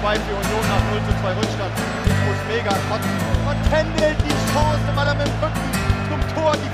2 für Union nach 0:2 Rückstand. Ich muss mega kotzen. Und händelt die Chance, weil er mit dem Rücken zum Tor die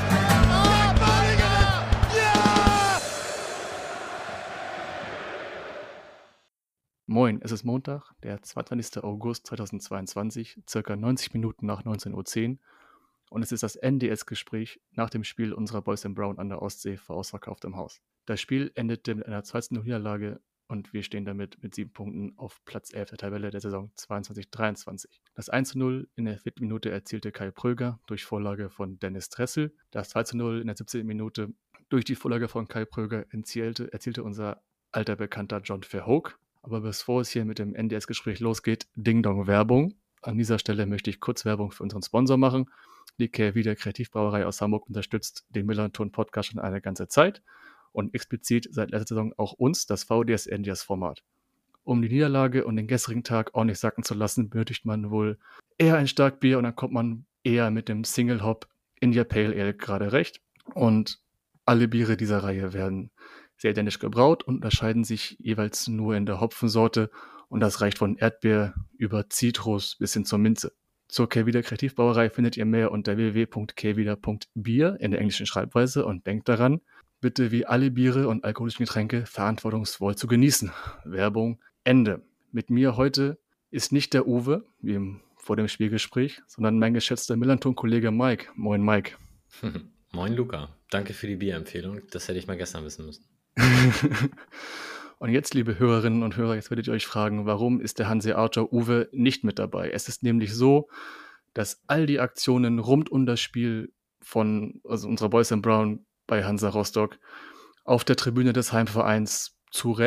Moin, es ist Montag, der 22. August 2022, circa 90 Minuten nach 19:10 Uhr und es ist das NDS-Gespräch nach dem Spiel unserer Boys in Brown an der Ostsee vor ausverkauftem Haus. Das Spiel endete mit einer 2:0 Niederlage und wir stehen damit mit 7 Punkten auf Platz 11 der Tabelle der Saison 22/23. Das 1:0 in der 4. Minute erzielte Kai Pröger durch Vorlage von Dennis Dressel. Das 2:0 in der 17. Minute durch die Vorlage von Kai Pröger erzielte unser alter Bekannter John Verhoek. Aber bevor es hier mit dem NDS-Gespräch losgeht, Ding-Dong-Werbung. An dieser Stelle möchte ich kurz Werbung für unseren Sponsor machen. Die Kehrwieder Kreativbrauerei aus Hamburg unterstützt den Millanton-Podcast schon eine ganze Zeit und explizit seit letzter Saison auch uns, das VDS-NDS-Format. Um die Niederlage und den gestrigen Tag ordentlich sacken zu lassen, benötigt man wohl eher ein Starkbier und dann kommt man eher mit dem Single-Hop India Pale Ale gerade recht. Und alle Biere dieser Reihe werden sehr identisch gebraut und unterscheiden sich jeweils nur in der Hopfensorte und das reicht von Erdbeer über Zitrus bis hin zur Minze. Zur Kehrwieder Kreativbrauerei findet ihr mehr unter www.kehrwieder.bier in der englischen Schreibweise und denkt daran, bitte wie alle Biere und alkoholischen Getränke verantwortungsvoll zu genießen. Werbung Ende. Mit mir heute ist nicht der Uwe, wie vor dem Spielgespräch, sondern mein geschätzter Millanton-Kollege Mike. Moin Mike. Moin Luca, danke für die Bierempfehlung, das hätte ich mal gestern wissen müssen. Und jetzt, liebe Hörerinnen und Hörer, jetzt werdet ihr euch fragen, warum ist der Hanseater Uwe nicht mit dabei? Es ist nämlich so, dass all die Aktionen rund um das Spiel von unserer Boys in Brown bei Hansa Rostock auf der Tribüne des Heimvereins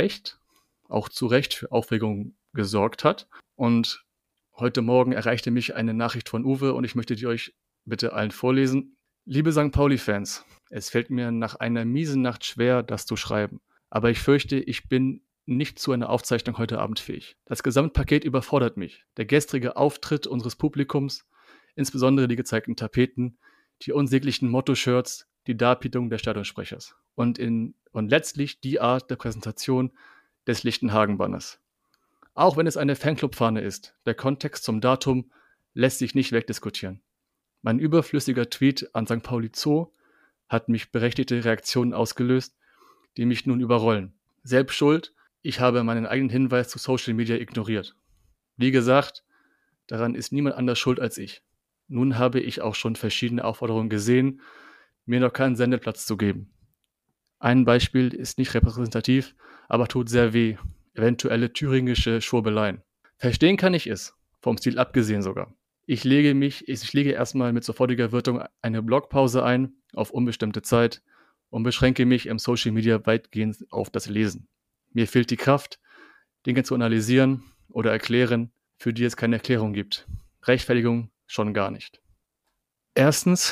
auch zu Recht für Aufregung gesorgt hat. Und heute Morgen erreichte mich eine Nachricht von Uwe und ich möchte die euch bitte allen vorlesen. Liebe St. Pauli-Fans, es fällt mir nach einer miesen Nacht schwer, das zu schreiben. Aber ich fürchte, ich bin nicht zu einer Aufzeichnung heute Abend fähig. Das Gesamtpaket überfordert mich. Der gestrige Auftritt unseres Publikums, insbesondere die gezeigten Tapeten, die unsäglichen Motto-Shirts, die Darbietung des Stadionsprechers und letztlich die Art der Präsentation des Lichtenhagen-Banners. Auch wenn es eine Fanclub-Fahne ist, der Kontext zum Datum lässt sich nicht wegdiskutieren. Mein überflüssiger Tweet an St. Pauli Zoo hat mich berechtigte Reaktionen ausgelöst, die mich nun überrollen. Selbst schuld, ich habe meinen eigenen Hinweis zu Social Media ignoriert. Wie gesagt, daran ist niemand anders schuld als ich. Nun habe ich auch schon verschiedene Aufforderungen gesehen, mir noch keinen Sendeplatz zu geben. Ein Beispiel ist nicht repräsentativ, aber tut sehr weh. Eventuelle thüringische Schwurbeleien. Verstehen kann ich es, vom Stil abgesehen sogar. Ich lege erstmal mit sofortiger Wirkung eine Blogpause ein, auf unbestimmte Zeit, und beschränke mich im Social Media weitgehend auf das Lesen. Mir fehlt die Kraft, Dinge zu analysieren oder erklären, für die es keine Erklärung gibt. Rechtfertigung schon gar nicht. Erstens,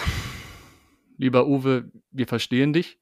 lieber Uwe, wir verstehen dich.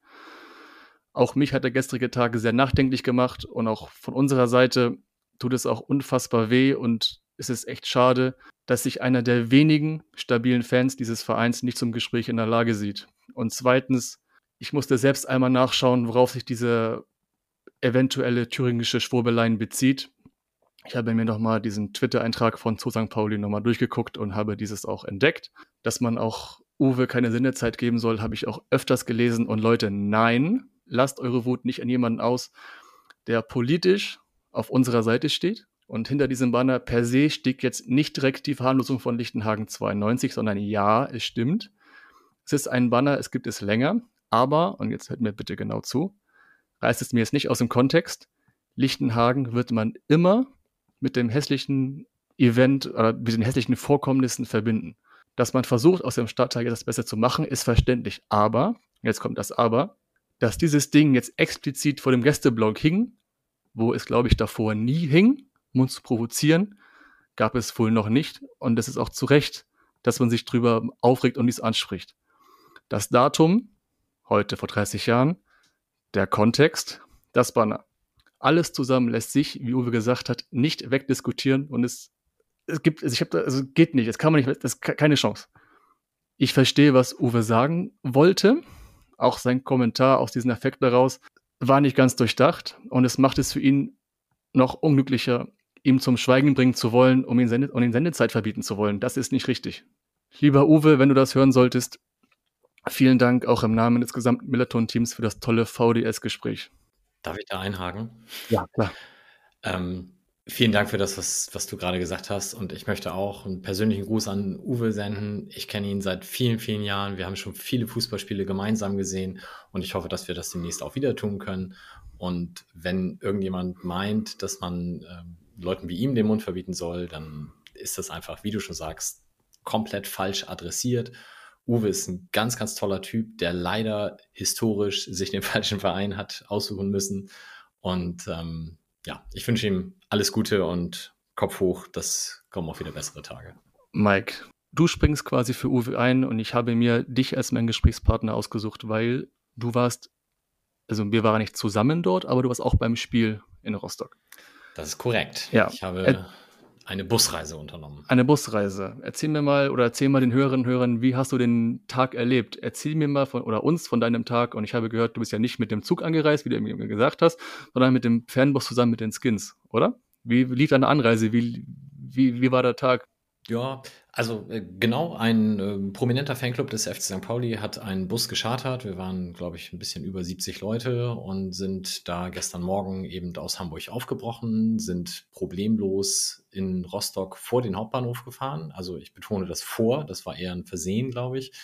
Auch mich hat der gestrige Tag sehr nachdenklich gemacht und auch von unserer Seite tut es auch unfassbar weh und es ist echt schade, dass sich einer der wenigen stabilen Fans dieses Vereins nicht zum Gespräch in der Lage sieht. Und zweitens, ich musste selbst einmal nachschauen, worauf sich diese eventuelle thüringische Schwurbeleien bezieht. Ich habe mir nochmal diesen Twitter-Eintrag von Zoo St. Pauli nochmal durchgeguckt und habe dieses auch entdeckt. Dass man auch Uwe keine Sendezeit geben soll, habe ich auch öfters gelesen. Und Leute, nein, lasst eure Wut nicht an jemanden aus, der politisch auf unserer Seite steht. Und hinter diesem Banner per se steht jetzt nicht direkt die Verharmlosung von Lichtenhagen 92, sondern ja, es stimmt. Es ist ein Banner, es gibt es länger, aber, und jetzt hört mir bitte genau zu, reißt es mir jetzt nicht aus dem Kontext, Lichtenhagen wird man immer mit dem hässlichen Event oder mit den hässlichen Vorkommnissen verbinden. Dass man versucht, aus dem Stadtteil das Beste zu machen, ist verständlich. Aber, jetzt kommt das Aber, dass dieses Ding jetzt explizit vor dem Gästeblock hing, wo es, glaube ich, davor nie hing, um uns zu provozieren, gab es wohl noch nicht. Und es ist auch zu Recht, dass man sich drüber aufregt und dies anspricht. Das Datum, heute vor 30 Jahren, der Kontext, das Banner. Alles zusammen lässt sich, wie Uwe gesagt hat, nicht wegdiskutieren und geht nicht, das kann man nicht, das ist keine Chance. Ich verstehe, was Uwe sagen wollte. Auch sein Kommentar aus diesem Affekt daraus war nicht ganz durchdacht und es macht es für ihn noch unglücklicher, ihm zum Schweigen bringen zu wollen, um ihn Sendezeit verbieten zu wollen. Das ist nicht richtig. Lieber Uwe, wenn du das hören solltest, vielen Dank auch im Namen des gesamten Millanton-Teams für das tolle VDS-Gespräch. Darf ich da einhaken? Ja, klar. Vielen Dank für das, was du gerade gesagt hast. Und ich möchte auch einen persönlichen Gruß an Uwe senden. Ich kenne ihn seit vielen, vielen Jahren. Wir haben schon viele Fußballspiele gemeinsam gesehen. Und ich hoffe, dass wir das demnächst auch wieder tun können. Und wenn irgendjemand meint, dass man Leuten wie ihm den Mund verbieten soll, dann ist das einfach, wie du schon sagst, komplett falsch adressiert. Uwe ist ein ganz, ganz toller Typ, der leider historisch sich den falschen Verein hat aussuchen müssen. Und ich wünsche ihm alles Gute und Kopf hoch, das kommen auch wieder bessere Tage. Mike, du springst quasi für Uwe ein und ich habe mir dich als meinen Gesprächspartner ausgesucht, weil du warst, also wir waren nicht zusammen dort, aber du warst auch beim Spiel in Rostock. Das ist korrekt. Ja. Ich habe eine Busreise unternommen. Eine Busreise. Erzähl mal den Hörerinnen und Hörern, wie hast du den Tag erlebt? Erzähl mir mal uns von deinem Tag. Und ich habe gehört, du bist ja nicht mit dem Zug angereist, wie du mir gesagt hast, sondern mit dem Fernbus zusammen mit den Skins, oder? Wie lief deine Anreise? Wie war der Tag? Ja, also genau, ein prominenter Fanclub des FC St. Pauli hat einen Bus geschartert. Wir waren, glaube ich, ein bisschen über 70 Leute und sind da gestern Morgen eben aus Hamburg aufgebrochen, sind problemlos in Rostock vor den Hauptbahnhof gefahren. Also ich betone das war eher ein Versehen, glaube ich.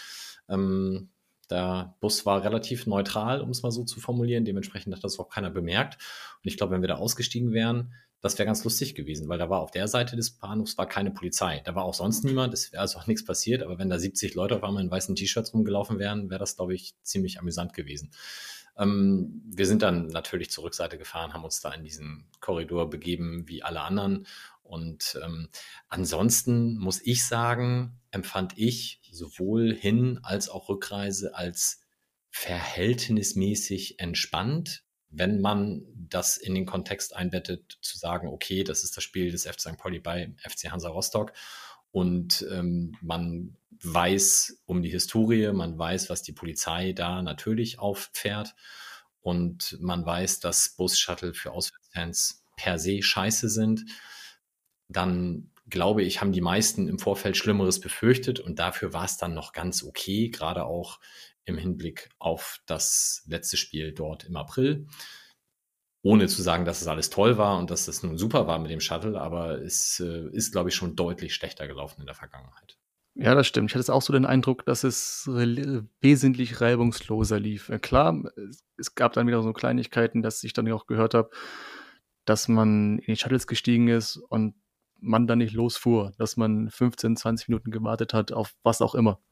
Der Bus war relativ neutral, um es mal so zu formulieren. Dementsprechend hat das auch keiner bemerkt. Und ich glaube, wenn wir da ausgestiegen wären, das wäre ganz lustig gewesen, weil da war auf der Seite des Bahnhofs keine Polizei. Da war auch sonst niemand, es wäre also auch nichts passiert. Aber wenn da 70 Leute auf einmal in weißen T-Shirts rumgelaufen wären, wäre das, glaube ich, ziemlich amüsant gewesen. Wir sind dann natürlich zur Rückseite gefahren, haben uns da in diesen Korridor begeben, wie alle anderen. Und ansonsten muss ich sagen, empfand ich sowohl Hin- als auch Rückreise als verhältnismäßig entspannt, wenn man das in den Kontext einbettet, zu sagen, okay, das ist das Spiel des FC St. Pauli bei FC Hansa Rostock und man weiß um die Historie, man weiß, was die Polizei da natürlich auffährt und man weiß, dass Bus-Shuttle für Auswärtsfans per se scheiße sind, dann glaube ich, haben die meisten im Vorfeld Schlimmeres befürchtet und dafür war es dann noch ganz okay, gerade auch im Hinblick auf das letzte Spiel dort im April. Ohne zu sagen, dass es alles toll war und dass es nun super war mit dem Shuttle, aber es ist, glaube ich, schon deutlich schlechter gelaufen in der Vergangenheit. Ja, das stimmt. Ich hatte auch so den Eindruck, dass es wesentlich reibungsloser lief. Klar, es gab dann wieder so Kleinigkeiten, dass ich dann auch gehört habe, dass man in die Shuttles gestiegen ist und man dann nicht losfuhr, dass man 15, 20 Minuten gewartet hat auf was auch immer.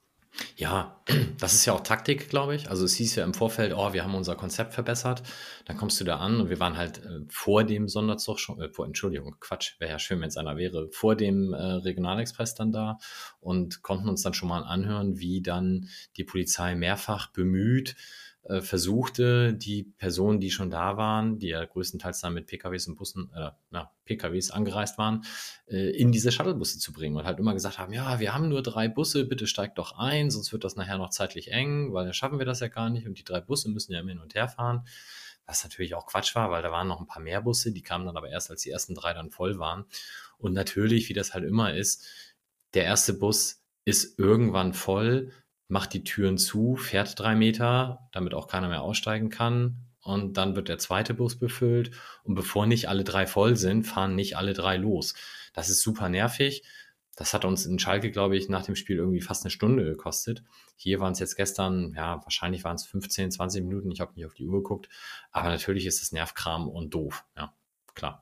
Ja, das ist ja auch Taktik, glaube ich. Also es hieß ja im Vorfeld, wir haben unser Konzept verbessert. Dann kommst du da an und wir waren halt vor dem Sonderzug schon, wäre ja schön, wenn es einer wäre, vor dem Regionalexpress dann da und konnten uns dann schon mal anhören, wie dann die Polizei mehrfach bemüht versuchte, die Personen, die schon da waren, die ja größtenteils dann mit PKWs und Bussen, PKWs angereist waren, in diese Shuttlebusse zu bringen und halt immer gesagt haben, ja, wir haben nur 3 Busse, bitte steigt doch ein, sonst wird das nachher noch zeitlich eng, weil dann schaffen wir das ja gar nicht und die 3 Busse müssen ja immer hin und her fahren, was natürlich auch Quatsch war, weil da waren noch ein paar mehr Busse, die kamen dann aber erst, als die ersten 3 dann voll waren und natürlich, wie das halt immer ist, der erste Bus ist irgendwann voll, macht die Türen zu, fährt 3 Meter, damit auch keiner mehr aussteigen kann. Und dann wird der zweite Bus befüllt. Und bevor nicht alle 3 voll sind, fahren nicht alle 3 los. Das ist super nervig. Das hat uns in Schalke, glaube ich, nach dem Spiel irgendwie fast eine Stunde gekostet. Hier waren es jetzt gestern, wahrscheinlich waren es 15, 20 Minuten. Ich habe nicht auf die Uhr geguckt. Aber natürlich ist das Nervkram und doof. Ja, klar.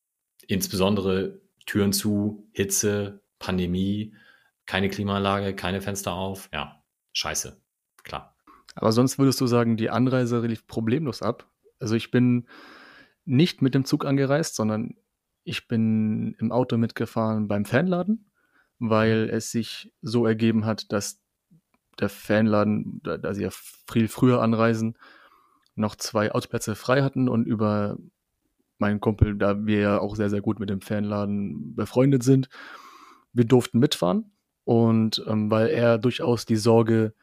Insbesondere Türen zu, Hitze, Pandemie, keine Klimaanlage, keine Fenster auf. Ja, scheiße, klar. Aber sonst würdest du sagen, die Anreise lief problemlos ab? Also ich bin nicht mit dem Zug angereist, sondern ich bin im Auto mitgefahren beim Fanladen, weil es sich so ergeben hat, dass der Fanladen, da sie ja viel früher anreisen, noch 2 Autoplätze frei hatten und über meinen Kumpel, da wir ja auch sehr, sehr gut mit dem Fanladen befreundet sind, wir durften mitfahren. Und weil er durchaus die Sorge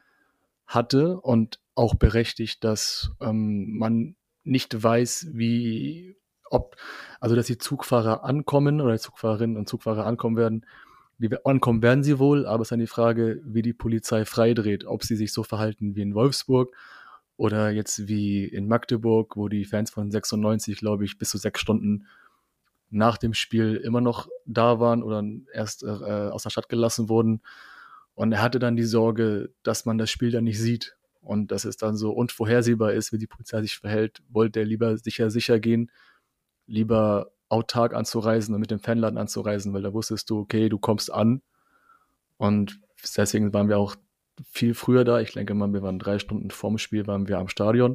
hatte und auch berechtigt, dass man nicht weiß, wie Also dass die Zugfahrer ankommen oder die Zugfahrerinnen und Zugfahrer ankommen werden, ankommen werden sie wohl, aber es ist dann die Frage, wie die Polizei freidreht, ob sie sich so verhalten wie in Wolfsburg oder jetzt wie in Magdeburg, wo die Fans von 96, glaube ich, bis zu 6 Stunden nach dem Spiel immer noch da waren oder erst aus der Stadt gelassen wurden. Und er hatte dann die Sorge, dass man das Spiel dann nicht sieht und dass es dann so unvorhersehbar ist, wie die Polizei sich verhält. Wollte er lieber sicher gehen, lieber autark anzureisen und mit dem Fanladen anzureisen, weil da wusstest du, okay, du kommst an. Und deswegen waren wir auch viel früher da. Ich denke mal, wir waren 3 Stunden vorm Spiel, waren wir am Stadion.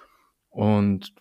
Und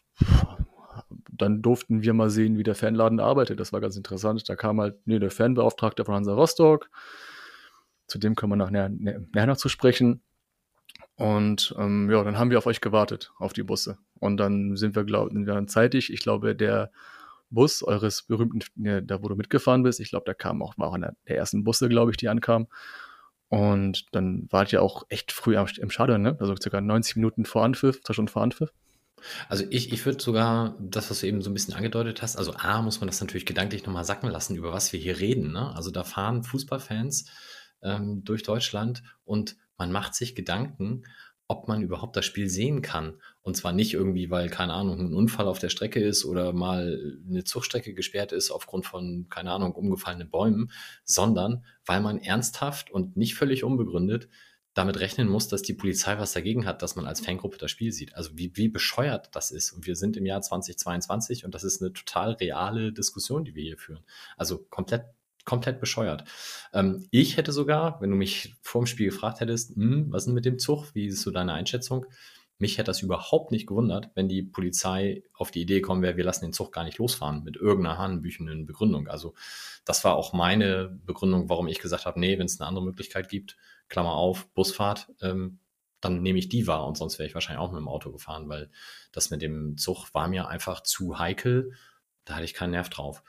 dann durften wir mal sehen, wie der Fanladen arbeitet. Das war ganz interessant. Da kam halt der Fanbeauftragte von Hansa Rostock. Zu dem können wir nachher noch zu sprechen. Und dann haben wir auf euch gewartet, auf die Busse. Und dann sind wir dann zeitig. Ich glaube, der Bus eures berühmten, da wo du mitgefahren bist, ich glaube, war auch einer der ersten Busse, glaube ich, die ankamen. Und dann wart ihr auch echt früh im Stadion, ne? Also circa 90 Minuten vor Anpfiff, 2 Stunden vor Anpfiff. Also ich würde sogar das, was du eben so ein bisschen angedeutet hast, also muss man das natürlich gedanklich nochmal sacken lassen, über was wir hier reden, ne? Also da fahren Fußballfans durch Deutschland und man macht sich Gedanken, ob man überhaupt das Spiel sehen kann. Und zwar nicht irgendwie, weil, keine Ahnung, ein Unfall auf der Strecke ist oder mal eine Zugstrecke gesperrt ist aufgrund von, keine Ahnung, umgefallenen Bäumen, sondern weil man ernsthaft und nicht völlig unbegründet damit rechnen muss, dass die Polizei was dagegen hat, dass man als Fangruppe das Spiel sieht. Also wie bescheuert das ist. Und wir sind im Jahr 2022 und das ist eine total reale Diskussion, die wir hier führen. Also komplett bescheuert. Ich hätte sogar, wenn du mich vor dem Spiel gefragt hättest, was ist denn mit dem Zug? Wie ist so deine Einschätzung? Mich hätte das überhaupt nicht gewundert, wenn die Polizei auf die Idee kommen wäre, wir lassen den Zug gar nicht losfahren mit irgendeiner hanebüchenden Begründung. Also das war auch meine Begründung, warum ich gesagt habe, nee, wenn es eine andere Möglichkeit gibt, Klammer auf, Busfahrt, dann nehme ich die wahr und sonst wäre ich wahrscheinlich auch mit dem Auto gefahren, weil das mit dem Zug war mir einfach zu heikel. Da hatte ich keinen Nerv drauf.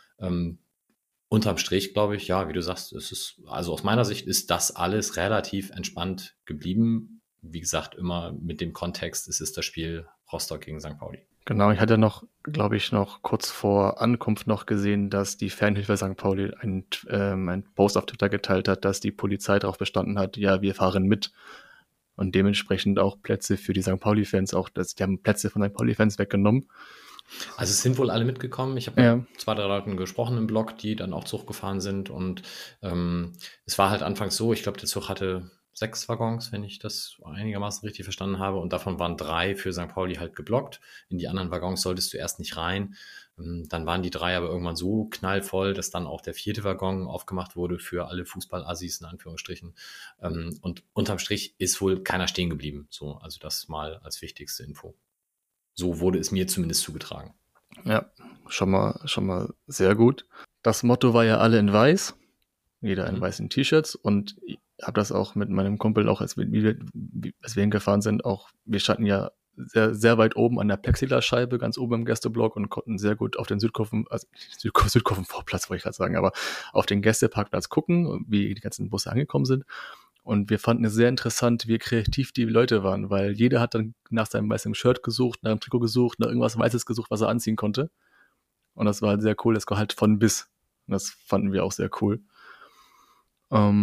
Unterm Strich glaube ich, ja, wie du sagst, also aus meiner Sicht ist das alles relativ entspannt geblieben. Wie gesagt, immer mit dem Kontext, es ist das Spiel Rostock gegen St. Pauli. Genau, ich hatte noch kurz vor Ankunft noch gesehen, dass die Fanhilfe St. Pauli ein Post auf Twitter geteilt hat, dass die Polizei darauf bestanden hat, ja, wir fahren mit. Und dementsprechend auch Plätze für die St. Pauli-Fans, die haben Plätze von St. Pauli-Fans weggenommen. Also es sind wohl alle mitgekommen. Ich habe mit 2, 3 Leuten gesprochen im Blog, die dann auch Zug gefahren sind. Und es war halt anfangs so, ich glaube, der Zug hatte 6 Waggons, wenn ich das einigermaßen richtig verstanden habe. Und davon waren 3 für St. Pauli halt geblockt. In die anderen Waggons solltest du erst nicht rein. Dann waren die 3 aber irgendwann so knallvoll, dass dann auch der 4. Waggon aufgemacht wurde für alle Fußball-Assis in Anführungsstrichen. Und unterm Strich ist wohl keiner stehen geblieben. So, also das mal als wichtigste Info. So wurde es mir zumindest zugetragen. Ja, schon mal sehr gut. Das Motto war ja alle in weiß. Jeder in weißen T-Shirts. Und ich habe das auch mit meinem Kumpel, auch als wir hingefahren sind, wir standen ja sehr, sehr weit oben an der Plexiglasscheibe, ganz oben im Gästeblock und konnten sehr gut auf den Südkurvenvorplatz, wollte ich gerade sagen, aber auf den Gästeparkplatz gucken, wie die ganzen Busse angekommen sind. Und wir fanden es sehr interessant, wie kreativ die Leute waren, weil jeder hat dann nach seinem weißen Shirt gesucht, nach einem Trikot gesucht, nach irgendwas Weißes gesucht, was er anziehen konnte. Und das war halt sehr cool, das war halt von bis. Und das fanden wir auch sehr cool. Alle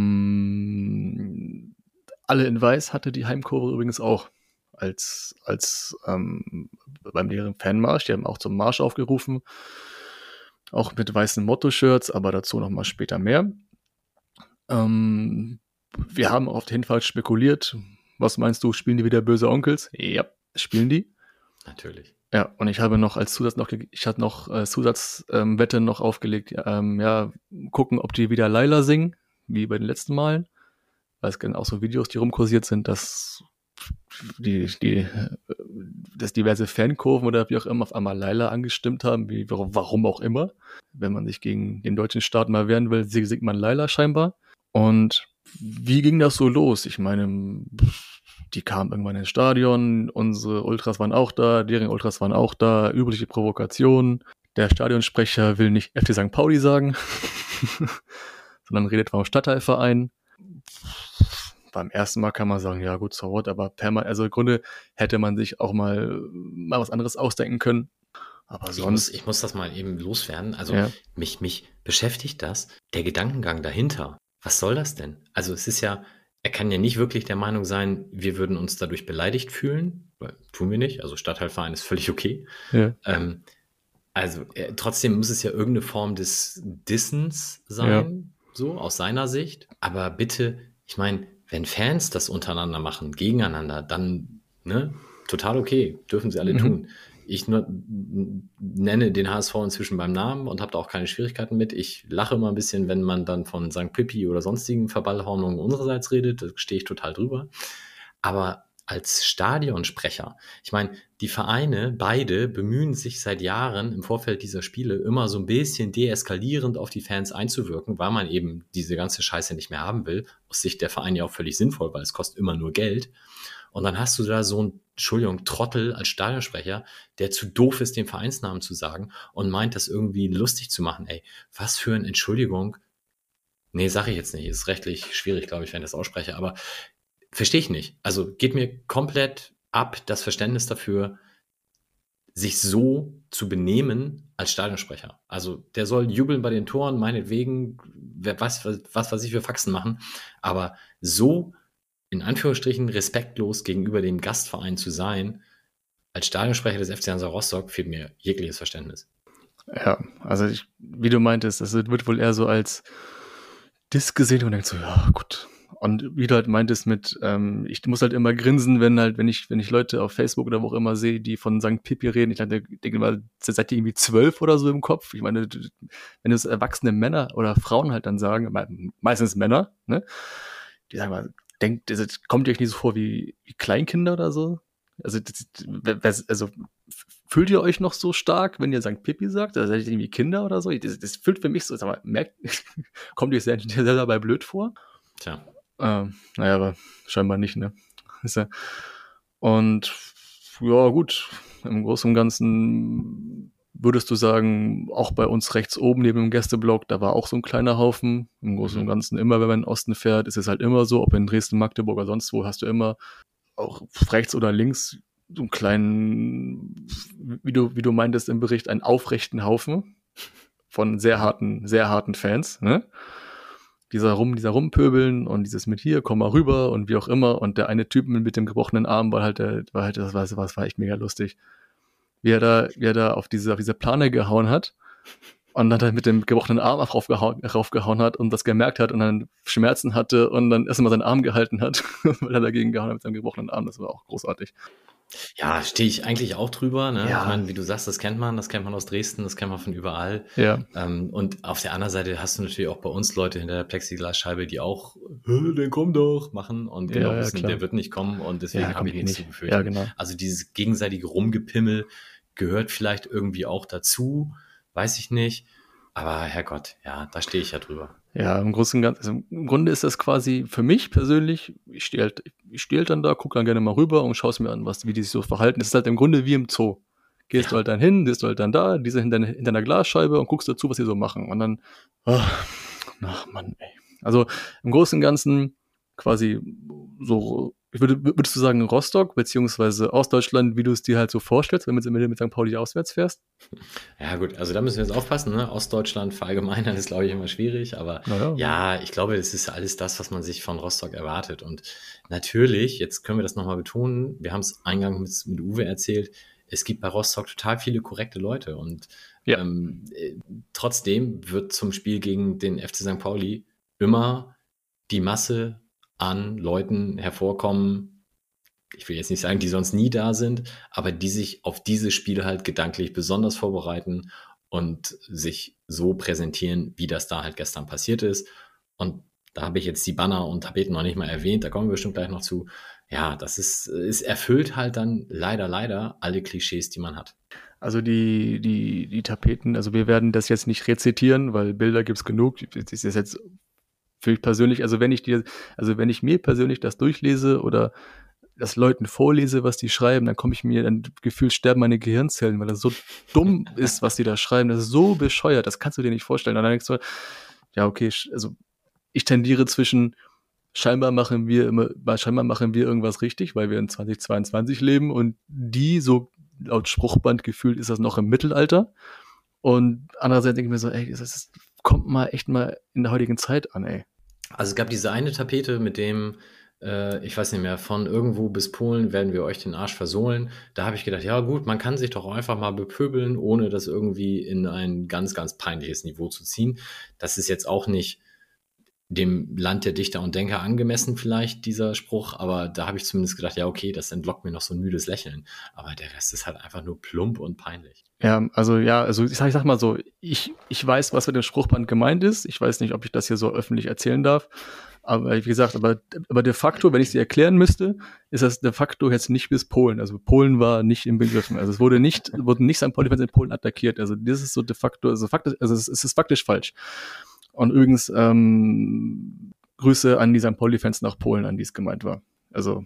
in Weiß hatte die Heimkurve übrigens auch als beim leeren Fanmarsch. Die haben auch zum Marsch aufgerufen, auch mit weißen Motto-Shirts, aber dazu nochmal später mehr. Wir haben auf den Hinfall spekuliert. Was meinst du, spielen die wieder böse Onkels? Ja, spielen die. Natürlich. Ja, und ich habe noch als Zusatzwette noch aufgelegt, gucken, ob die wieder Laila singen, wie bei den letzten Malen. Weil es auch so Videos, die rumkursiert sind, dass diverse Fankurven oder wie auch immer auf einmal Laila angestimmt haben, warum auch immer. Wenn man sich gegen den deutschen Staat mal wehren will, singt man Laila scheinbar. Und wie ging das so los? Ich meine, die kamen irgendwann ins Stadion, unsere Ultras waren auch da, deren Ultras waren auch da, übliche Provokationen. Der Stadionsprecher will nicht FC St. Pauli sagen, sondern redet vom Stadtteilverein. Beim ersten Mal kann man sagen, ja gut, so what, aber im Grunde hätte man sich auch mal was anderes ausdenken können. Aber sonst. Ich muss das mal eben loswerden. Also Ja. mich beschäftigt das, der Gedankengang dahinter. Was soll das denn? Also es ist ja, er kann ja nicht wirklich der Meinung sein, wir würden uns dadurch beleidigt fühlen, weil tun wir nicht. Also Stadtteilverein ist völlig okay. Ja. Also trotzdem muss es ja irgendeine Form des Dissens sein, so aus seiner Sicht. Aber bitte, ich meine, wenn Fans das untereinander machen, gegeneinander, dann, ne, total okay, dürfen sie alle tun. Ich nenne den HSV inzwischen beim Namen und habe da auch keine Schwierigkeiten mit. Ich lache immer ein bisschen, wenn man dann von St. Pippi oder sonstigen Verballhornungen unsererseits redet. Da stehe ich total drüber. Aber als Stadionsprecher, ich meine, die Vereine, beide, bemühen sich seit Jahren im Vorfeld dieser Spiele immer so ein bisschen deeskalierend auf die Fans einzuwirken, weil man eben diese ganze Scheiße nicht mehr haben will. Aus Sicht der Vereine ja auch völlig sinnvoll, weil es kostet immer nur Geld. Und dann hast du da so einen, Trottel als Stadionsprecher, der zu doof ist, den Vereinsnamen zu sagen und meint, das irgendwie lustig zu machen. Ey, was für eine Entschuldigung. Nee, sage ich jetzt nicht. Ist rechtlich schwierig, glaube ich, wenn ich das ausspreche. Aber verstehe ich nicht. Also geht mir komplett ab das Verständnis dafür, sich so zu benehmen als Stadionsprecher. Also der soll jubeln bei den Toren, meinetwegen, was ich für Faxen machen. Aber so in Anführungsstrichen respektlos gegenüber dem Gastverein zu sein, als Stadionsprecher des FC Hansa Rostock, fehlt mir jegliches Verständnis. Ja, also wie du meintest, das wird wohl eher so als Diss gesehen und denkst so, ja, gut. Und wie du halt meintest mit, ich muss halt immer grinsen, wenn ich Leute auf Facebook oder wo auch immer sehe, die von St. Pippi reden. Ich denke mal, seid ihr irgendwie 12 oder so im Kopf? Ich meine, wenn es erwachsene Männer oder Frauen halt dann sagen, meistens Männer, ne? Die sagen mal, kommt ihr euch nicht so vor wie Kleinkinder oder so? Also fühlt ihr euch noch so stark, wenn ihr St. Pippi sagt? Also seid ihr irgendwie Kinder oder so? Das fühlt für mich so, sag mal, kommt ihr euch selber dabei blöd vor? Tja. Naja, aber scheinbar nicht, ne? Und ja, gut, im Großen und Ganzen würdest du sagen, auch bei uns rechts oben neben dem Gästeblock, da war auch so ein kleiner Haufen. Im Großen und Ganzen immer, wenn man in den Osten fährt, ist es halt immer so, ob in Dresden, Magdeburg oder sonst wo, hast du immer auch rechts oder links so einen kleinen, wie du meintest im Bericht, einen aufrechten Haufen von sehr harten Fans, ne? Dieser rumpöbeln und dieses mit hier, komm mal rüber und wie auch immer. Und der eine Typ mit dem gebrochenen Arm war echt mega lustig. Wie er da auf diese Plane gehauen hat und dann mit dem gebrochenen Arm raufgehauen hat und das gemerkt hat und dann Schmerzen hatte und dann erstmal seinen Arm gehalten hat, weil er dagegen gehauen hat mit seinem gebrochenen Arm. Das war auch großartig. Ja, stehe ich eigentlich auch drüber. Ne? Ja. Ich meine, wie du sagst, das kennt man aus Dresden, das kennt man von überall. Ja. Und auf der anderen Seite hast du natürlich auch bei uns Leute hinter der Plexiglasscheibe, die auch, den komm doch, machen und genau wissen, der wird nicht kommen und deswegen habe ich nichts zu befürchten. Ja, genau. Also dieses gegenseitige Rumgepimmel gehört vielleicht irgendwie auch dazu, weiß ich nicht. Aber Herrgott, ja, da stehe ich ja drüber. Ja, im Grunde ist das quasi für mich persönlich, ich stehe halt dann da, gucke dann gerne mal rüber und schaue es mir an, wie die sich so verhalten. Es ist halt im Grunde wie im Zoo. Gehst du halt dann hin, bist du halt dann da, diese hinter einer Glasscheibe und guckst dazu, was die so machen. Und dann, ach Mann, ey. Also im Großen und Ganzen quasi so, würdest du sagen Rostock, beziehungsweise Ostdeutschland, wie du es dir halt so vorstellst, wenn du mit St. Pauli auswärts fährst? Ja gut, also da müssen wir jetzt aufpassen, ne? Ostdeutschland verallgemeinern ist, glaube ich, immer schwierig, aber ja, ich glaube, das ist alles das, was man sich von Rostock erwartet. Und natürlich, jetzt können wir das nochmal betonen, wir haben es eingangs mit Uwe erzählt, es gibt bei Rostock total viele korrekte Leute und trotzdem wird zum Spiel gegen den FC St. Pauli immer die Masse an Leuten hervorkommen, ich will jetzt nicht sagen, die sonst nie da sind, aber die sich auf diese Spiele halt gedanklich besonders vorbereiten und sich so präsentieren, wie das da halt gestern passiert ist. Und da habe ich jetzt die Banner und Tapeten noch nicht mal erwähnt, da kommen wir bestimmt gleich noch zu. Ja, es erfüllt halt dann leider alle Klischees, die man hat. Also die Tapeten, also wir werden das jetzt nicht rezitieren, weil Bilder gibt's genug. Das ist jetzt für mich persönlich, also wenn ich mir persönlich das durchlese oder das Leuten vorlese, was die schreiben, dann gefühlt sterben meine Gehirnzellen, weil das so dumm ist, was die da schreiben. Das ist so bescheuert, das kannst du dir nicht vorstellen. Und dann denkst du, ja, okay, also ich tendiere zwischen scheinbar machen wir irgendwas richtig, weil wir in 2022 leben und die so laut Spruchband gefühlt ist das noch im Mittelalter. Und andererseits denke ich mir so, ey, das kommt mal echt mal in der heutigen Zeit an, ey. Also es gab diese eine Tapete mit dem, ich weiß nicht mehr, von irgendwo bis Polen werden wir euch den Arsch versohlen. Da habe ich gedacht, ja gut, man kann sich doch auch einfach mal bepöbeln, ohne das irgendwie in ein ganz, ganz peinliches Niveau zu ziehen. Das ist jetzt auch nicht dem Land der Dichter und Denker angemessen vielleicht, dieser Spruch, aber da habe ich zumindest gedacht, ja okay, das entlockt mir noch so ein müdes Lächeln. Aber der Rest ist halt einfach nur plump und peinlich. Ja, also ich sag mal so, ich weiß, was mit dem Spruchband gemeint ist. Ich weiß nicht, ob ich das hier so öffentlich erzählen darf. Aber wie gesagt, aber de facto, wenn ich sie erklären müsste, ist das de facto jetzt nicht bis Polen. Also Polen war nicht im Begriffen. Also es wurden nicht St. Pauli-Fans in Polen attackiert. Also das ist so de facto, also es ist faktisch falsch. Und übrigens Grüße an die St. Pauli-Fans nach Polen, an die es gemeint war. Also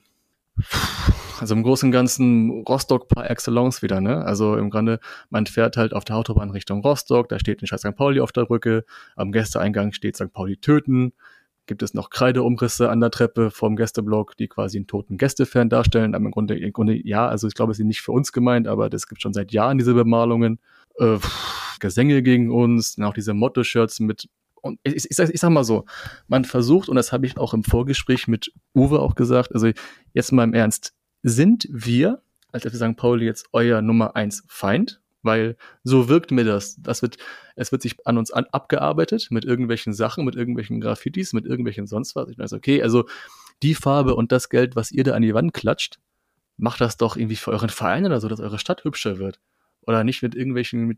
im Großen und Ganzen Rostock par excellence wieder, ne? Also im Grunde, man fährt halt auf der Autobahn Richtung Rostock, da steht ein scheiß St. Pauli auf der Brücke, am Gästeeingang steht St. Pauli töten, gibt es noch Kreideumrisse an der Treppe vom Gästeblock, die quasi einen toten Gästefan darstellen, aber im Grunde, ja, also ich glaube, es ist nicht für uns gemeint, aber das gibt schon seit Jahren diese Bemalungen, Gesänge gegen uns, dann auch diese Motto-Shirts mit. Und ich sag mal so, man versucht, und das habe ich auch im Vorgespräch mit Uwe auch gesagt, also jetzt mal im Ernst, sind wir als FC St. Pauli jetzt euer Nummer 1 Feind? Weil so wirkt mir das. Es wird sich an uns abgearbeitet mit irgendwelchen Sachen, mit irgendwelchen Graffitis, mit irgendwelchen sonst was. Ich weiß, okay, also die Farbe und das Geld, was ihr da an die Wand klatscht, macht das doch irgendwie für euren Verein oder so, dass eure Stadt hübscher wird. Oder nicht mit irgendwelchen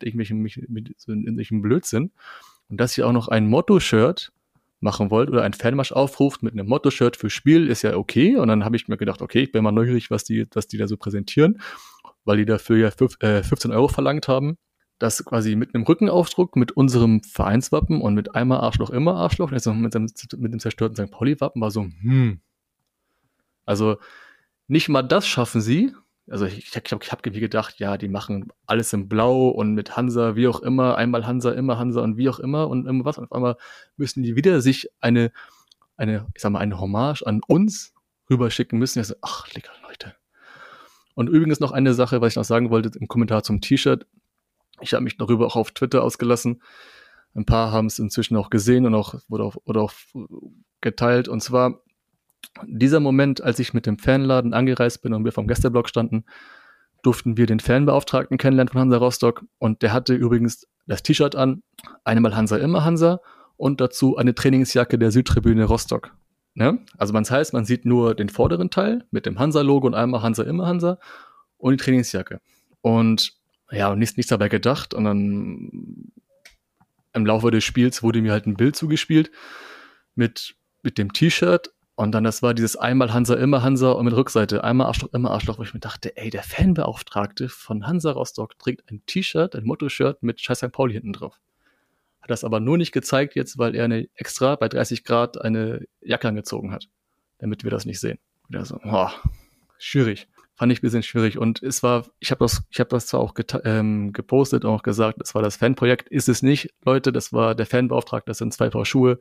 Blödsinn. Und dass ihr auch noch ein Motto-Shirt machen wollt oder ein Fanmarsch aufruft mit einem Motto-Shirt für Spiel, ist ja okay. Und dann habe ich mir gedacht, okay, ich bin mal neugierig, was die da so präsentieren, weil die dafür ja 15 € verlangt haben. Das quasi mit einem Rückenaufdruck, mit unserem Vereinswappen und mit einmal Arschloch, immer Arschloch, also mit dem zerstörten St. Pauli-Wappen war so, Also nicht mal das schaffen sie. Also ich hab gedacht, ja, die machen alles in Blau und mit Hansa, wie auch immer, einmal Hansa, immer Hansa und wie auch immer und irgendwas. Und auf einmal müssen die wieder sich eine Hommage an uns rüberschicken müssen. Ich so, ach, lecker Leute. Und übrigens noch eine Sache, was ich noch sagen wollte im Kommentar zum T-Shirt. Ich habe mich darüber auch auf Twitter ausgelassen. Ein paar haben es inzwischen auch gesehen und wurde auch geteilt. Und zwar dieser Moment, als ich mit dem Fanladen angereist bin und wir vom Gästeblock standen, durften wir den Fanbeauftragten kennenlernen von Hansa Rostock. Und der hatte übrigens das T-Shirt an, einmal Hansa, immer Hansa und dazu eine Trainingsjacke der Südtribüne Rostock. Ne? Also das heißt, man sieht nur den vorderen Teil mit dem Hansa-Logo und einmal Hansa, immer Hansa und die Trainingsjacke. Und ja, nichts dabei gedacht. Und dann im Laufe des Spiels wurde mir halt ein Bild zugespielt mit dem T-Shirt. Und dann, das war dieses einmal Hansa, immer Hansa und mit Rückseite einmal Arschloch, immer Arschloch, wo ich mir dachte, ey, der Fanbeauftragte von Hansa Rostock trägt ein T-Shirt, ein Motto-Shirt mit Scheiß St. Pauli hinten drauf. Hat das aber nur nicht gezeigt jetzt, weil er extra bei 30 Grad eine Jacke angezogen hat, damit wir das nicht sehen. Wieder so, schwierig. Fand ich ein bisschen schwierig. Und ich habe das zwar auch gepostet und auch gesagt, das war das Fanprojekt. Ist es nicht, Leute, das war der Fanbeauftragte, das sind 2 Paar Schuhe.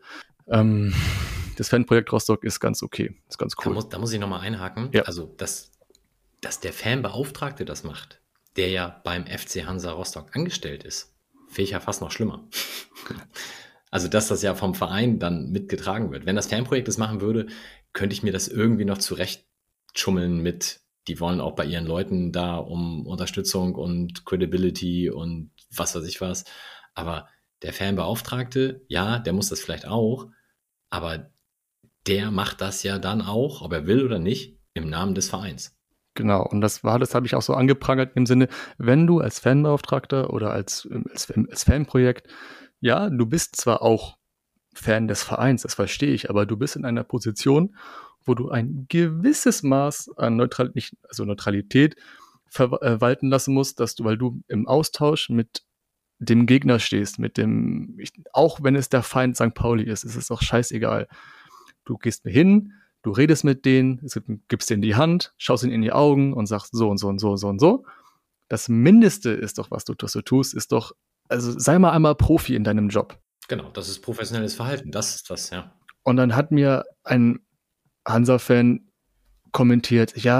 Das Fanprojekt Rostock ist ganz okay, ist ganz cool. Da muss ich nochmal einhaken. Ja. Also, dass der Fanbeauftragte das macht, der ja beim FC Hansa Rostock angestellt ist, finde ich ja fast noch schlimmer. Also, dass das ja vom Verein dann mitgetragen wird. Wenn das Fanprojekt das machen würde, könnte ich mir das irgendwie noch zurechtschummeln mit, die wollen auch bei ihren Leuten da um Unterstützung und Credibility und was weiß ich was. Aber der Fanbeauftragte, ja, der muss das vielleicht auch, aber der macht das ja dann auch, ob er will oder nicht, im Namen des Vereins. Genau, und das habe ich auch so angeprangert im Sinne, wenn du als Fanbeauftragter oder als Fanprojekt, ja, du bist zwar auch Fan des Vereins, das verstehe ich, aber du bist in einer Position, wo du ein gewisses Maß an Neutralität verwalten lassen musst, weil du im Austausch mit dem Gegner stehst, auch wenn es der Feind St. Pauli ist es auch scheißegal. Du gehst hin, du redest mit denen, gibst denen die Hand, schaust ihnen in die Augen und sagst so und so und so und so und so. Das Mindeste ist doch, was du tust, ist doch, also sei mal einmal Profi in deinem Job. Genau, das ist professionelles Verhalten, das ist das, ja. Und dann hat mir ein Hansa-Fan kommentiert, ja,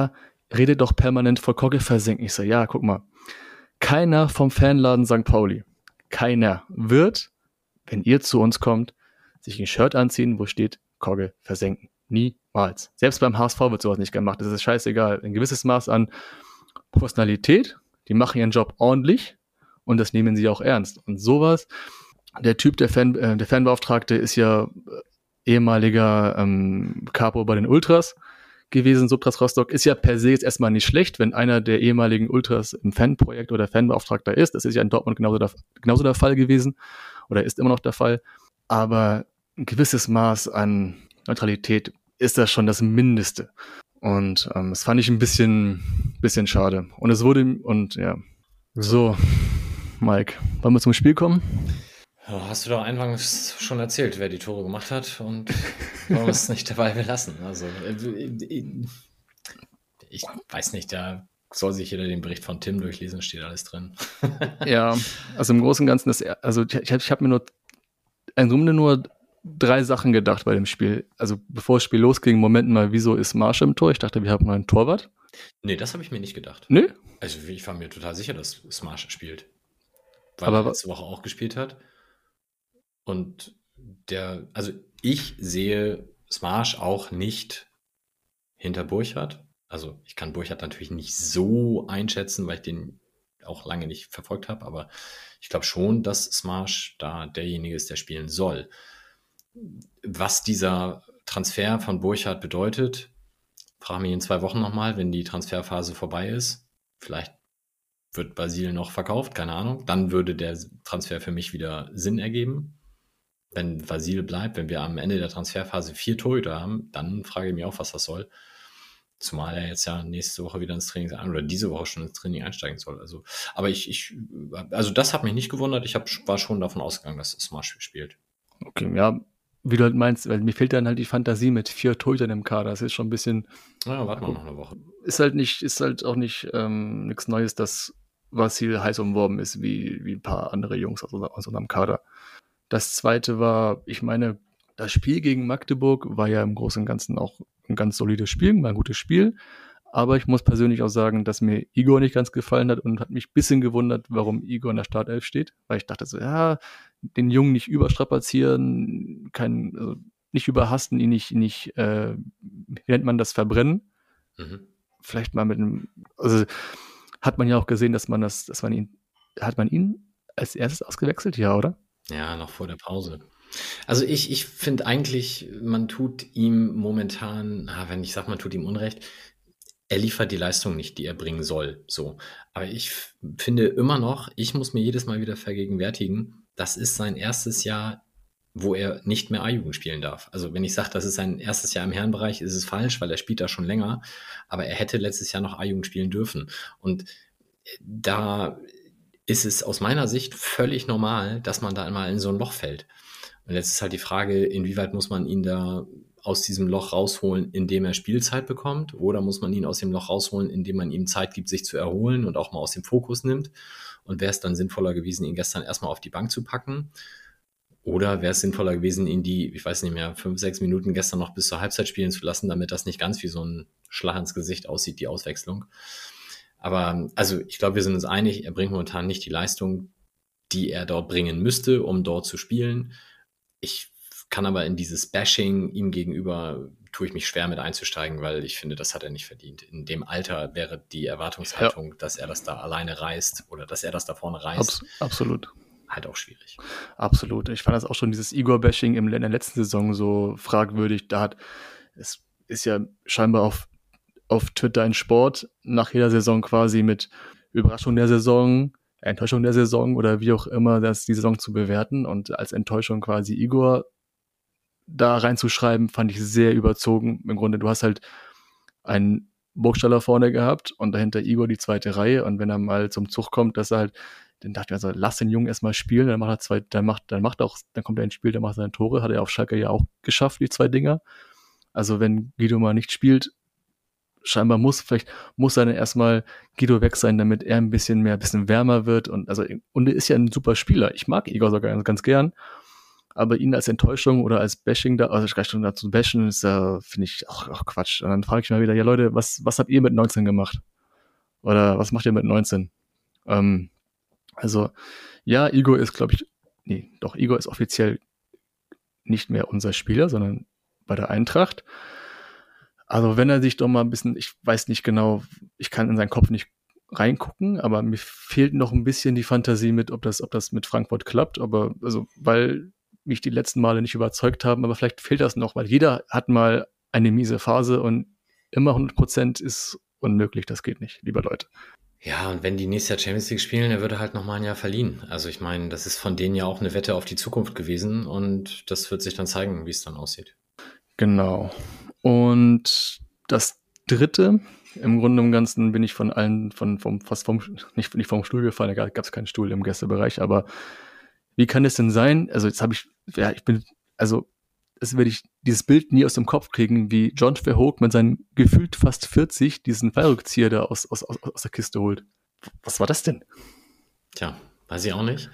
redet doch permanent vor Kogge versenken. Ich so, ja, guck mal, keiner vom Fanladen St. Pauli, keiner wird, wenn ihr zu uns kommt, sich ein Shirt anziehen, wo steht Kogge versenken. Niemals. Selbst beim HSV wird sowas nicht gemacht. Das ist scheißegal. Ein gewisses Maß an Professionalität, die machen ihren Job ordentlich und das nehmen sie auch ernst. Und sowas, der Typ, der Fanbeauftragte ist ja ehemaliger Capo bei den Ultras gewesen, Subtras Rostock, ist ja per se jetzt erstmal nicht schlecht, wenn einer der ehemaligen Ultras im Fanprojekt oder Fanbeauftragter ist. Das ist ja in Dortmund genauso der Fall gewesen oder ist immer noch der Fall. Aber ein gewisses Maß an Neutralität ist das schon das Mindeste. Und das fand ich ein bisschen schade. Und es wurde, und ja. So, Mike, wollen wir zum Spiel kommen? Ja, hast du doch eingangs schon erzählt, wer die Tore gemacht hat und wollen wir es nicht dabei belassen. Also, ich weiß nicht, da soll sich jeder den Bericht von Tim durchlesen, steht alles drin. Ja, also im Großen und Ganzen, ich habe mir nur im Grunde nur 3 Sachen gedacht bei dem Spiel. Also bevor das Spiel losging, Moment mal, wieso ist Marsch im Tor? Ich dachte, wir haben mal einen Torwart. Nee, das habe ich mir nicht gedacht. Nee? Also ich war mir total sicher, dass Smash spielt. Weil er letzte Woche auch gespielt hat. Und also ich sehe Smash auch nicht hinter Burchard. Also ich kann Burchard natürlich nicht so einschätzen, weil ich den auch lange nicht verfolgt habe, aber ich glaube schon, dass Smash da derjenige ist, der spielen soll. Was dieser Transfer von Burchard bedeutet, frage mich in 2 Wochen nochmal, wenn die Transferphase vorbei ist. Vielleicht wird Basil noch verkauft, keine Ahnung. Dann würde der Transfer für mich wieder Sinn ergeben. Wenn Basil bleibt, wenn wir am Ende der Transferphase 4 Torhüter haben, dann frage ich mich auch, was das soll. Zumal er jetzt ja nächste Woche wieder ins Training oder diese Woche schon ins Training einsteigen soll. Also, aber also das hat mich nicht gewundert. Ich war schon davon ausgegangen, dass Smash spielt. Okay, ja, wie du halt meinst, weil mir fehlt dann halt die Fantasie mit 4 Torhütern im Kader. Das ist schon ein bisschen. Ja, warten wir noch eine Woche. Ist halt auch nicht nichts Neues, dass Vasil heiß umworben ist, wie ein paar andere Jungs aus unserem Kader. Das zweite war, ich meine, das Spiel gegen Magdeburg war ja im Großen und Ganzen auch ein ganz solides Spiel, war ein gutes Spiel. Aber ich muss persönlich auch sagen, dass mir Igor nicht ganz gefallen hat und hat mich ein bisschen gewundert, warum Igor in der Startelf steht. Weil ich dachte so, ja, den Jungen nicht überstrapazieren, also nicht überhasten, ihn nicht wie nennt man das, verbrennen. Mhm. Vielleicht mal also hat man ja auch gesehen, hat man ihn als erstes ausgewechselt, ja, oder? Ja, noch vor der Pause. Also ich finde eigentlich, man tut ihm momentan, wenn ich sage, man tut ihm Unrecht, er liefert die Leistung nicht, die er bringen soll. So. Aber ich finde immer noch, ich muss mir jedes Mal wieder vergegenwärtigen, das ist sein erstes Jahr, wo er nicht mehr A-Jugend spielen darf. Also wenn ich sage, das ist sein erstes Jahr im Herrenbereich, ist es falsch, weil er spielt da schon länger. Aber er hätte letztes Jahr noch A-Jugend spielen dürfen. Und da ist es aus meiner Sicht völlig normal, dass man da einmal in so ein Loch fällt. Und jetzt ist halt die Frage, inwieweit muss man ihn da aus diesem Loch rausholen, indem er Spielzeit bekommt, oder muss man ihn aus dem Loch rausholen, indem man ihm Zeit gibt, sich zu erholen und auch mal aus dem Fokus nimmt? Und wäre es dann sinnvoller gewesen, ihn gestern erstmal auf die Bank zu packen? Oder wäre es sinnvoller gewesen, ihn die, ich weiß nicht mehr, 5-6 Minuten gestern noch bis zur Halbzeit spielen zu lassen, damit das nicht ganz wie so ein Schlag ins Gesicht aussieht, die Auswechslung? Aber also ich glaube, wir sind uns einig, er bringt momentan nicht die Leistung, die er dort bringen müsste, um dort zu spielen. Ich kann aber in dieses Bashing ihm gegenüber, tue ich mich schwer mit einzusteigen, weil ich finde, das hat er nicht verdient. In dem Alter wäre die Erwartungshaltung, dass er das da alleine reißt oder dass er das da vorne reißt. Absolut. Halt auch schwierig. Absolut. Ich fand das auch schon, dieses Igor-Bashing in der letzten Saison so fragwürdig. Es ist ja scheinbar auf Twitter ein Sport, nach jeder Saison quasi mit Überraschung der Saison, Enttäuschung der Saison oder wie auch immer, das die Saison zu bewerten und als Enttäuschung quasi Igor da reinzuschreiben, fand ich sehr überzogen. Im Grunde, du hast halt einen Burgstaller vorne gehabt und dahinter Igor die zweite Reihe und wenn er mal zum Zug kommt, dass er halt, dann dachte ich mir so, lass den Jungen erstmal spielen, dann kommt er ins Spiel, dann macht er seine Tore, hat er auf Schalke ja auch geschafft, die 2 Dinger. Also wenn Guido mal nicht spielt, scheinbar muss dann erstmal Guido weg sein, damit er ein bisschen wärmer wird und er ist ja ein super Spieler. Ich mag Igor sogar ganz gern, aber ihn als Enttäuschung oder als Bashing da, also gleich schon dazu bashen, ist finde ich auch Quatsch. Und dann frage ich mal wieder, ja Leute, was habt ihr mit 19 gemacht? Oder was macht ihr mit 19? Also, ja, Igor ist, glaube ich, Igor ist offiziell nicht mehr unser Spieler, sondern bei der Eintracht. Also wenn er sich doch mal ein bisschen, ich weiß nicht genau, ich kann in seinen Kopf nicht reingucken, aber mir fehlt noch ein bisschen die Fantasie mit, ob das mit Frankfurt klappt, aber also, weil mich die letzten Male nicht überzeugt haben, aber vielleicht fehlt das noch, weil jeder hat mal eine miese Phase und immer 100% ist unmöglich, das geht nicht, liebe Leute. Ja, und wenn die nächstes Jahr Champions League spielen, dann wird er halt nochmal ein Jahr verliehen. Also ich meine, das ist von denen ja auch eine Wette auf die Zukunft gewesen und das wird sich dann zeigen, wie es dann aussieht. Genau. Und das Dritte, im Grunde im Ganzen bin ich von allen, nicht vom Stuhl gefallen, da gab es keinen Stuhl im Gästebereich, aber wie kann es denn sein, also jetzt habe ich, es werde ich dieses Bild nie aus dem Kopf kriegen, wie John Verhoek mit seinen gefühlt fast 40 diesen Fallrückzieher da aus der Kiste holt. Was war das denn? Tja, weiß ich auch nicht.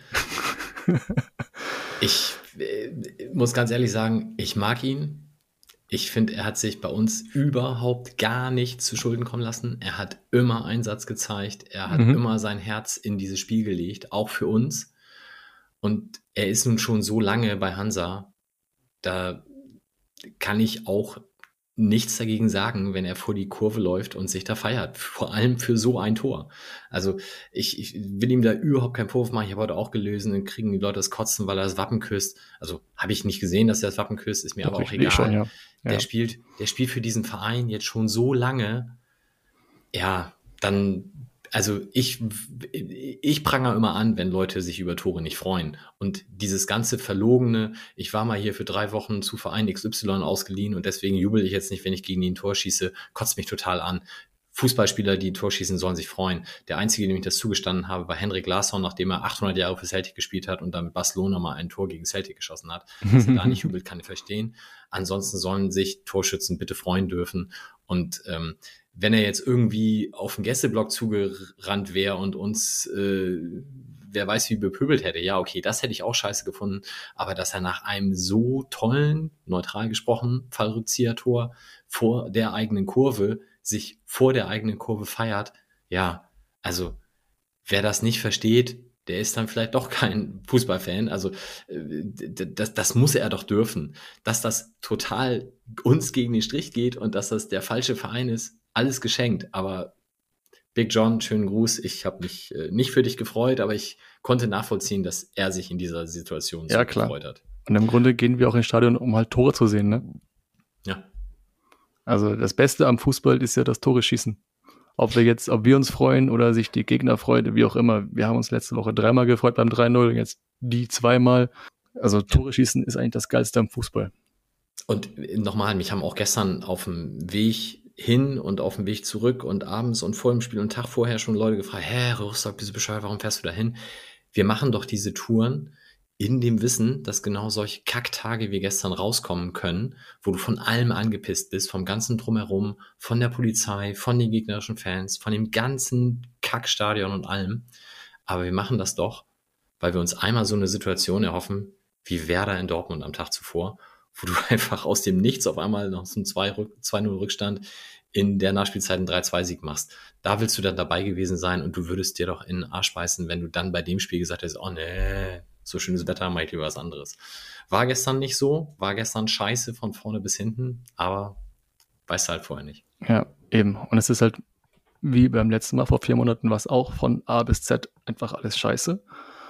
Ich muss ganz ehrlich sagen, ich mag ihn. Ich finde, er hat sich bei uns überhaupt gar nicht zu Schulden kommen lassen. Er hat immer Einsatz gezeigt. Er hat immer sein Herz in dieses Spiel gelegt, auch für uns. Und er ist nun schon so lange bei Hansa, da kann ich auch nichts dagegen sagen, wenn er vor die Kurve läuft und sich da feiert. Vor allem für so ein Tor. Also ich will ihm da überhaupt keinen Vorwurf machen. Ich habe heute auch gelesen, dann kriegen die Leute das Kotzen, weil er das Wappen küsst. Also habe ich nicht gesehen, dass er das Wappen küsst, ist mir aber auch egal. Schon, ja. Der spielt für diesen Verein jetzt schon so lange. Ja, dann, also ich prangere immer an, wenn Leute sich über Tore nicht freuen. Und dieses ganze Verlogene, ich war mal hier für 3 Wochen zu Verein XY ausgeliehen und deswegen jubel ich jetzt nicht, wenn ich gegen ihn ein Tor schieße, kotzt mich total an. Fußballspieler, die ein Tor schießen, sollen sich freuen. Der Einzige, dem ich das zugestanden habe, war Henrik Larsson, nachdem er 800 Jahre für Celtic gespielt hat und dann mit Barcelona mal ein Tor gegen Celtic geschossen hat. Dass er da nicht jubelt, kann ich verstehen. Ansonsten sollen sich Torschützen bitte freuen dürfen. Und wenn er jetzt irgendwie auf den Gästeblock zugerannt wäre und uns, wer weiß wie bepöbelt hätte, ja okay, das hätte ich auch scheiße gefunden. Aber dass er nach einem so tollen, neutral gesprochen, Fallrückzieher-Tor vor der eigenen Kurve sich vor der eigenen Kurve feiert, ja, also wer das nicht versteht, der ist dann vielleicht doch kein Fußballfan. Also das muss er doch dürfen. Dass das total uns gegen den Strich geht und dass das der falsche Verein ist, alles geschenkt. Aber Big John, schönen Gruß. Ich habe mich nicht für dich gefreut, aber ich konnte nachvollziehen, dass er sich in dieser Situation so gefreut hat. Und im Grunde gehen wir auch ins Stadion, um halt Tore zu sehen, ne? Ja. Also das Beste am Fußball ist ja das Tore schießen. Ob wir uns freuen oder sich die Gegner freuen, wie auch immer. Wir haben uns letzte Woche 3-mal gefreut beim 3-0, jetzt die 2-mal. Also Tore schießen ist eigentlich das Geilste am Fußball. Und nochmal, mich haben auch gestern auf dem Weg hin und auf dem Weg zurück und abends und vor dem Spiel und einen Tag vorher schon Leute gefragt, Rostock, bist du bescheuert, warum fährst du da hin? Wir machen doch diese Touren in dem Wissen, dass genau solche Kacktage wie gestern rauskommen können, wo du von allem angepisst bist, vom ganzen Drumherum, von der Polizei, von den gegnerischen Fans, von dem ganzen Kackstadion und allem. Aber wir machen das doch, weil wir uns einmal so eine Situation erhoffen, wie Werder in Dortmund am Tag zuvor, wo du einfach aus dem Nichts auf einmal noch so einen 2-0 Rückstand in der Nachspielzeit einen 3-2-Sieg machst. Da willst du dann dabei gewesen sein und du würdest dir doch in den Arsch beißen, wenn du dann bei dem Spiel gesagt hättest, oh nee, so schönes Wetter, mach ich lieber was anderes. War gestern nicht so, war gestern scheiße von vorne bis hinten, aber weißt du halt vorher nicht. Ja, eben. Und es ist halt, wie beim letzten Mal, vor 4 Monaten war es auch von A bis Z einfach alles scheiße.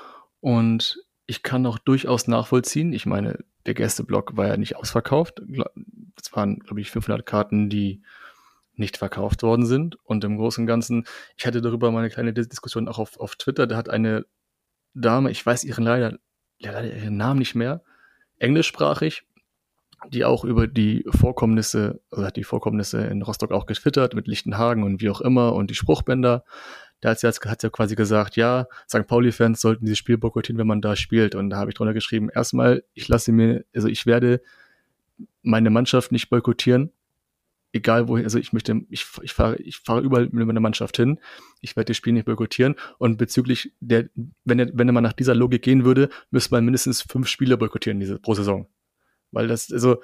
Und ich kann auch durchaus nachvollziehen, ich meine, der Gästeblock war ja nicht ausverkauft. Es waren, glaube ich, 500 Karten, die nicht verkauft worden sind. Und im Großen und Ganzen, ich hatte darüber mal eine kleine Diskussion auch auf Twitter, da hat eine Dame, ich weiß leider ihren Namen nicht mehr, englischsprachig, die auch über die Vorkommnisse, also hat die Vorkommnisse in Rostock auch getwittert, mit Lichtenhagen und wie auch immer und die Spruchbänder. Da hat sie quasi gesagt, ja, St. Pauli-Fans sollten dieses Spiel boykottieren, wenn man da spielt. Und da habe ich drunter geschrieben, erstmal, ich werde meine Mannschaft nicht boykottieren, egal wohin, also ich fahre überall mit meiner Mannschaft hin. Ich werde das Spiel nicht boykottieren. Und bezüglich wenn man nach dieser Logik gehen würde, müsste man mindestens 5 Spiele boykottieren pro Saison. Weil das, also,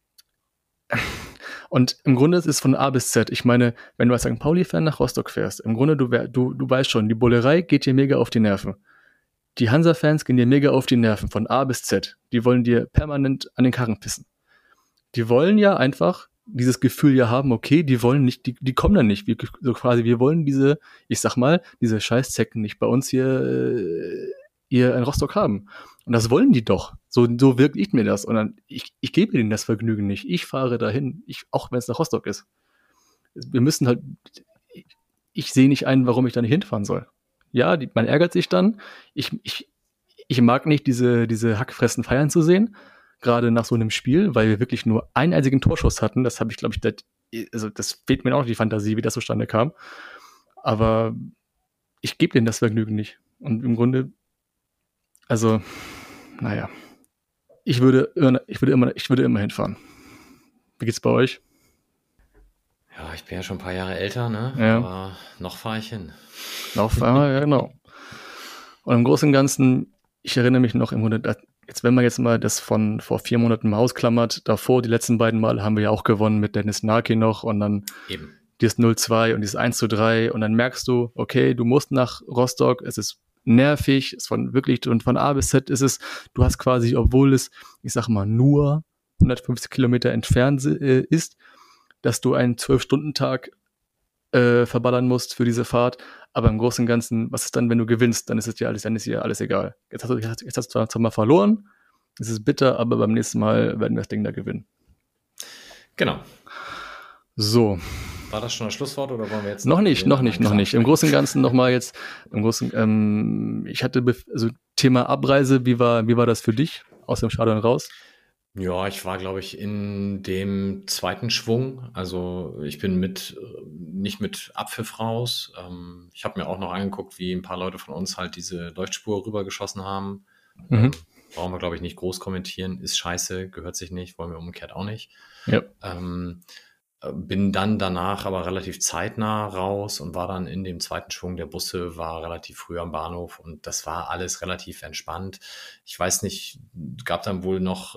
und im Grunde ist es von A bis Z. Ich meine, wenn du als St. Pauli-Fan nach Rostock fährst, im Grunde, du weißt schon, die Bullerei geht dir mega auf die Nerven. Die Hansa-Fans gehen dir mega auf die Nerven, von A bis Z. Die wollen dir permanent an den Karren pissen. Die wollen ja einfach dieses Gefühl ja haben, okay, die wollen nicht, die kommen dann nicht. Wir wollen diese Scheißzecken nicht bei uns hier in Rostock haben. Und das wollen die doch. So wirkt ich mir das. Und dann, ich gebe ihnen das Vergnügen nicht. Ich fahre dahin, auch wenn es nach Rostock ist. Wir müssen halt, ich sehe nicht ein, warum ich da nicht hinfahren soll. Ja, man ärgert sich dann. Ich mag nicht diese Hackfressen feiern zu sehen, gerade nach so einem Spiel, weil wir wirklich nur einen einzigen Torschuss hatten. Das habe ich, glaube ich, das fehlt mir auch noch die Fantasie, wie das zustande kam. Aber ich gebe denen das Vergnügen nicht. Und im Grunde, also, naja, ich würde immer hinfahren. Wie geht's bei euch? Ja, ich bin ja schon ein paar Jahre älter, ne? Ja. Aber noch fahre ich hin. Ja, genau. Und im Großen und Ganzen, ich erinnere mich noch im Grunde, wenn man jetzt mal das von vor 4 Monaten mal ausklammert, davor, die letzten beiden Mal haben wir ja auch gewonnen mit Dennis Naki noch und dann Eben. dieses 0-2 und dieses 1-3 und dann merkst du, okay, du musst nach Rostock, es ist nervig, und von A bis Z ist es, du hast quasi, obwohl es, ich sag mal, nur 150 Kilometer entfernt ist, dass du einen 12-Stunden-Tag verballern musst für diese Fahrt, aber im Großen und Ganzen, was ist dann, wenn du gewinnst, dann ist es ja alles egal. Jetzt hast du zwar mal verloren, es ist bitter, aber beim nächsten Mal werden wir das Ding da gewinnen. Genau. So. War das schon das Schlusswort oder wollen wir jetzt noch nicht. Im Großen und Ganzen nochmal jetzt, ich hatte, also Thema Abreise, wie war das für dich aus dem Stadion raus? Ja, ich war, glaube ich, in dem zweiten Schwung. Also ich bin nicht mit Abpfiff raus. Ich habe mir auch noch angeguckt, wie ein paar Leute von uns halt diese Leuchtspur rübergeschossen haben. Brauchen wir, glaube ich, nicht groß kommentieren. Ist scheiße, gehört sich nicht, wollen wir umgekehrt auch nicht. Ja. Bin dann danach aber relativ zeitnah raus und war dann in dem zweiten Schwung der Busse, war relativ früh am Bahnhof und das war alles relativ entspannt. Ich weiß nicht, gab dann wohl noch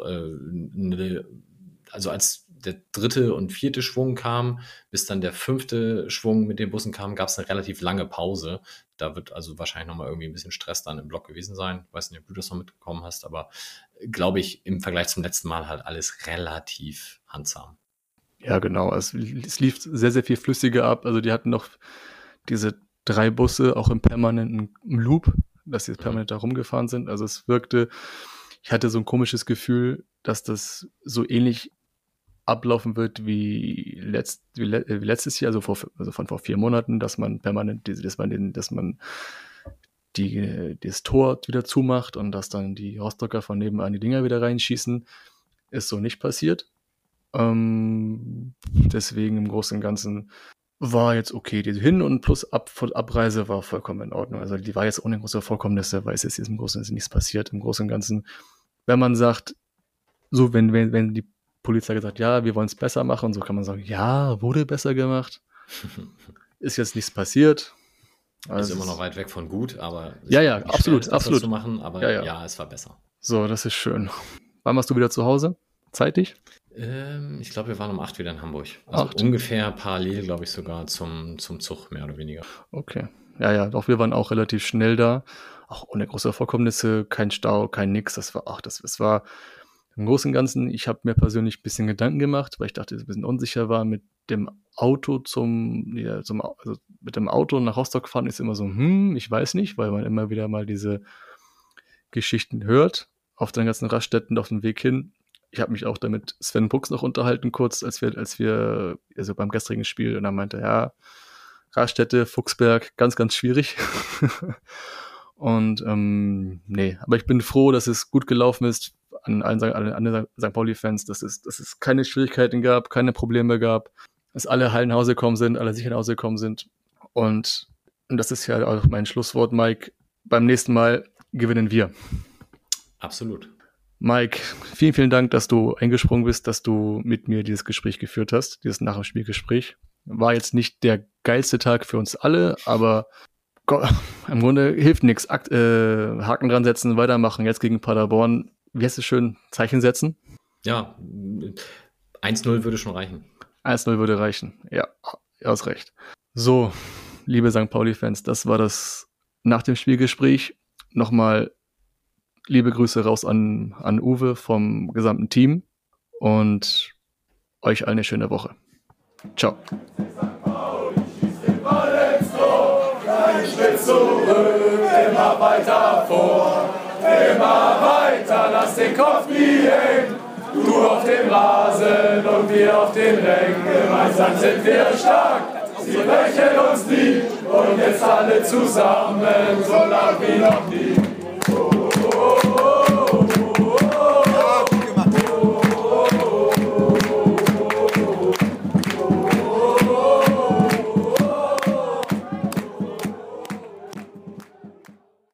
also als der 3. und 4. Schwung kam, bis dann der 5. Schwung mit den Bussen kam, gab es eine relativ lange Pause. Da wird also wahrscheinlich nochmal irgendwie ein bisschen Stress dann im Block gewesen sein. Ich weiß nicht, ob du das noch mitbekommen hast, aber glaube ich, im Vergleich zum letzten Mal halt alles relativ handsam. Ja, genau. Es lief sehr, sehr viel flüssiger ab. Also die hatten noch diese 3 Busse auch im permanenten Loop, dass sie jetzt permanent da rumgefahren sind. Also es wirkte, ich hatte so ein komisches Gefühl, dass das so ähnlich ablaufen wird wie letztes Jahr, also von vor 4 Monaten, dass man permanent, dass man das Tor wieder zumacht und dass dann die Rostocker von nebenan die Dinger wieder reinschießen. Ist so nicht passiert. Deswegen im Großen und Ganzen war jetzt okay. Die Hin- und plus Abreise war vollkommen in Ordnung. Also die war jetzt ohne große Vorkommnisse, weil es ist im Großen und Ganzen nichts passiert. Im Großen und Ganzen, wenn man sagt, so wenn die Polizei gesagt, ja, wir wollen es besser machen, so kann man sagen, ja, wurde besser gemacht. Ist jetzt nichts passiert. Also ist immer noch weit weg von gut, aber ja, absolut zu machen, aber ja, es war besser. So, das ist schön. Wann warst du wieder zu Hause? Zeitig? Ich glaube, wir waren um 8 wieder in Hamburg. Also ungefähr parallel, glaube ich, sogar zum Zug, mehr oder weniger. Okay. Ja, doch, wir waren auch relativ schnell da. Auch ohne große Vorkommnisse, kein Stau, kein nix. Das war im Großen und Ganzen, ich habe mir persönlich ein bisschen Gedanken gemacht, weil ich dachte, ich ein bisschen unsicher war, mit dem Auto mit dem Auto nach Rostock fahren ist immer so, ich weiß nicht, weil man immer wieder mal diese Geschichten hört auf den ganzen Raststätten auf dem Weg hin. Ich habe mich auch da mit Sven Brooks noch unterhalten, kurz, als wir also beim gestrigen Spiel, und er meinte, ja, Raststätte, Fuchsberg, ganz, ganz schwierig. Und nee, aber ich bin froh, dass es gut gelaufen ist an alle St. Pauli-Fans, dass es keine Schwierigkeiten gab, keine Probleme gab, dass alle heil nach Hause gekommen sind, alle sicher nach Hause gekommen sind. Und das ist ja auch mein Schlusswort, Mike. Beim nächsten Mal gewinnen wir. Absolut. Mike, vielen, vielen Dank, dass du eingesprungen bist, dass du mit mir dieses Gespräch geführt hast, dieses Nach-dem-Spiel-Gespräch. War jetzt nicht der geilste Tag für uns alle, aber im Grunde hilft nichts. Haken dran setzen, weitermachen, jetzt gegen Paderborn. Wie heißt es schön? Zeichen setzen? Ja, 1-0 würde schon reichen. 1-0 würde reichen, ja, du hast recht. So, liebe St. Pauli-Fans, das war das nach dem Spielgespräch. Nochmal liebe Grüße raus an Uwe vom gesamten Team und euch allen eine schöne Woche. Ciao. Kein Schritt zurück, immer weiter vor, immer weiter, lass den Kopf nie hängen. Du auf dem Rasen und wir auf den Rängen, gemeinsam sind wir stark, sie brechen uns nie und jetzt alle zusammen, so lang wie noch nie.